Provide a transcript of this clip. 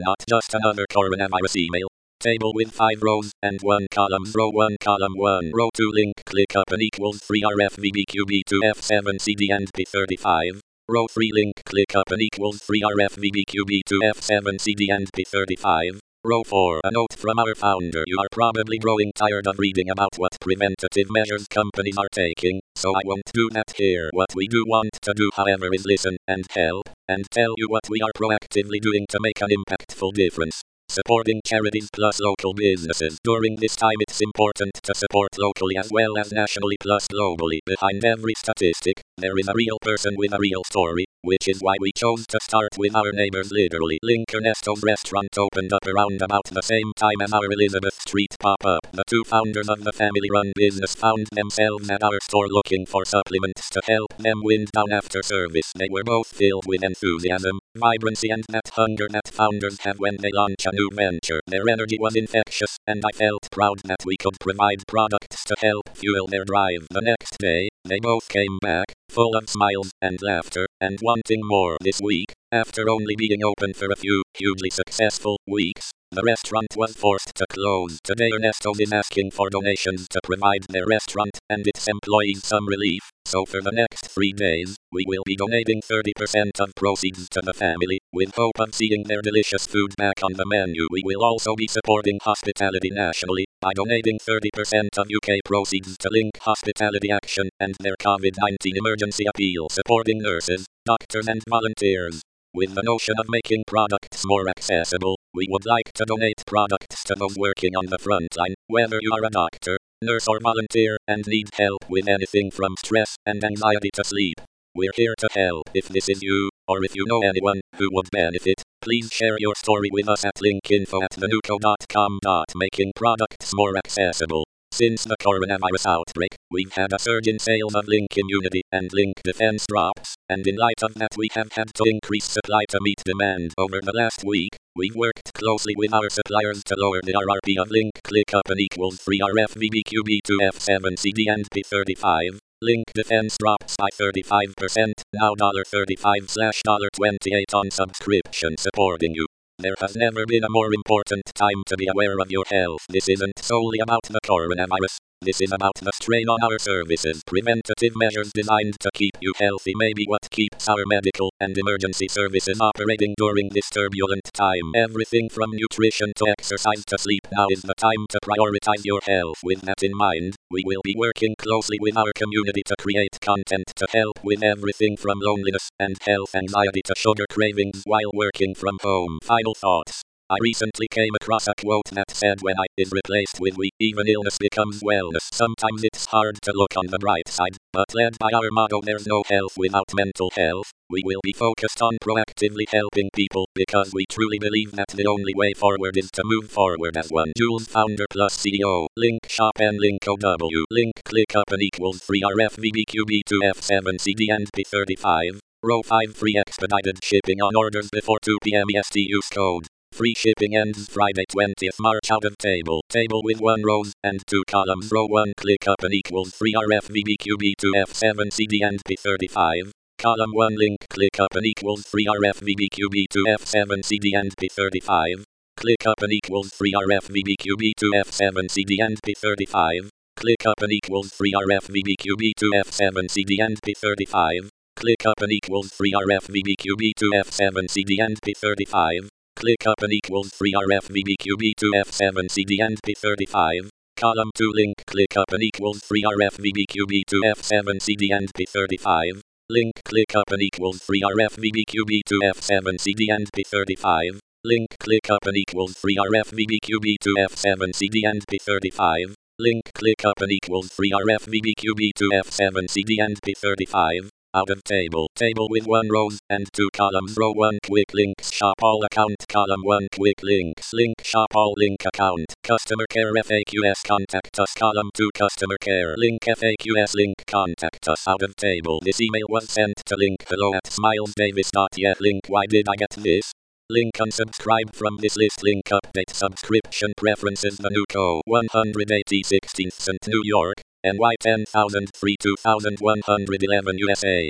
not just another coronavirus email. Table with 5 rows and 1 column. Row 1 column 1 row 2 link ClickUp and equals 3 RFVBQB2F7CD and P35. Row 3 link ClickUp and equals 3 RFVBQB2F7CD and P35. Row 4 a note from our founder. You are probably growing tired of reading about what preventative measures companies are taking, so I won't do that here. What we do want to do, however, is listen and help and tell you what we are proactively doing to make an impactful difference. Supporting charities plus local businesses. During this time it's important to support locally as well as nationally plus globally. Behind every statistic, there is a real person with a real story, which is why we chose to start with our neighbors literally. Link Ernesto's restaurant opened up around about the same time as our Elizabeth Street pop-up. The two founders of the family-run business found themselves at our store looking for supplements to help them wind down after service. They were both filled with enthusiasm, vibrancy and that hunger that founders have when they launch a new venture. Their energy was infectious, and I felt proud that we could provide products to help fuel their drive. The next day, they both came back, full of smiles and laughter, and wanting more. This week, after only being open for a few hugely successful weeks, the restaurant was forced to close. Today Ernesto's is asking for donations to provide their restaurant and its employees some relief, so for the next 3 days, we will be donating 30% of proceeds to the family, with hope of seeing their delicious food back on the menu. We will also be supporting hospitality nationally, by donating 30% of UK proceeds to Link Hospitality Action and their COVID-19 emergency appeal, supporting nurses, doctors and volunteers. With the notion of making products more accessible, we would like to donate products to those working on the front line, whether you are a doctor, nurse or volunteer, and need help with anything from stress and anxiety to sleep. We're here to help. If this is you, or if you know anyone who would benefit, please share your story with us at linkinfo@thenuco.com. Making products more accessible. Since the coronavirus outbreak, we've had a surge in sales of Link Immunity and Link Defense drops, and in light of that we have had to increase supply to meet demand. Over the last week, we've worked closely with our suppliers to lower the RRP of Link ClickUp and equals 3 RFVBQB2F7CD and P35. Link Defense drops by 35%, now $35/$28 on subscription, supporting you. There has never been a more important time to be aware of your health. This isn't solely about the coronavirus. This is about the strain on our services. Preventative measures designed to keep you healthy may be what keeps our medical and emergency services operating during this turbulent time. Everything from nutrition to exercise to sleep. Now is the time to prioritize your health. With that in mind, we will be working closely with our community to create content to help with everything from loneliness and health anxiety to sugar cravings while working from home. Final thoughts. I recently came across a quote that said when I is replaced with we, even illness becomes wellness. Sometimes it's hard to look on the bright side, but led by our motto there's no health without mental health, we will be focused on proactively helping people because we truly believe that the only way forward is to move forward as one. Jules, founder plus CEO, Link Shop and Link OW. Link ClickUp and equals 3 RFVBQB2F7CD and P35. Row 5 free expedited shipping on orders before 2 p.m. EST. Use code. Free shipping ends Friday 20th March. Out of table. Table with 1 rows and 2 columns. Row 1 ClickUp and equals 3 RFVBQB2F7CD and P35. Column 1 Link ClickUp and equals 3 RFVBQB2F7CD and P35. ClickUp and equals 3 RFVBQB2F7CD and P35. ClickUp and equals 3 RFVBQB2F7CD and P35. ClickUp and equals 3 RFVBQB2F7CD and P35. ClickUp and equals 3 RFVBQB2F7CD and P35. Column 2 Link ClickUp and equals 3 RFVBQB2F7CD and P35. Link ClickUp and equals 3 RFVBQB2F7CD and P35. Link ClickUp and equals 3 RFVBQB2F7CD and P35. Link ClickUp and equals 3 RFVBQB2F7CD and P35. Out of table. Table with 1 rows and 2 columns. Row 1 quick links shop all account. Column 1 quick links link shop all link account. Customer care FAQs contact us. Column 2 customer care link FAQs link contact us. Out of table. This email was sent to link hello@smilesdavis.yet. Link why did I get this? Link unsubscribe from this list. Link update subscription preferences. The Nuco 180 16th St. New York, NY 10003 2111 USA.